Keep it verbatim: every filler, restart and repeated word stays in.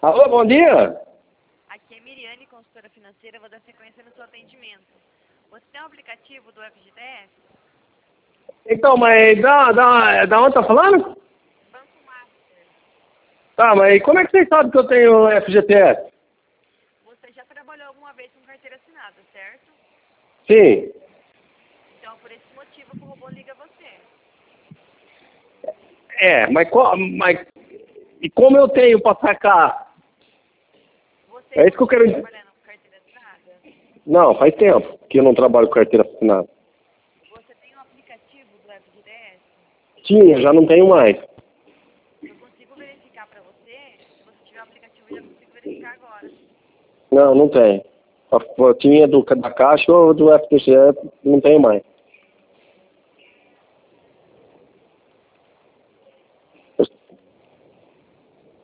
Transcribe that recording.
Alô, bom dia. Aqui é Miriane, consultora financeira, vou dar sequência no seu atendimento. Você tem um aplicativo do F G T S? Então, mas da, da, da onde tá falando? Banco Master. Tá, mas como é que vocês sabem que eu tenho F G T S? Você já trabalhou alguma vez com carteira assinada, certo? Sim. Então, por esse motivo, que o robô liga você. É, mas, co- mas e como eu tenho pra sacar? Você É isso que eu quero está dizer. trabalhando com carteira assinada? Não, faz tempo que eu não trabalho com carteira assinada. Você tem um aplicativo do F G T S? Tinha, já não tenho mais. Eu consigo verificar para você. Se você tiver o aplicativo, eu já consigo verificar agora. Não, não tenho. A fotinha do, da caixa ou do F T C não tenho mais.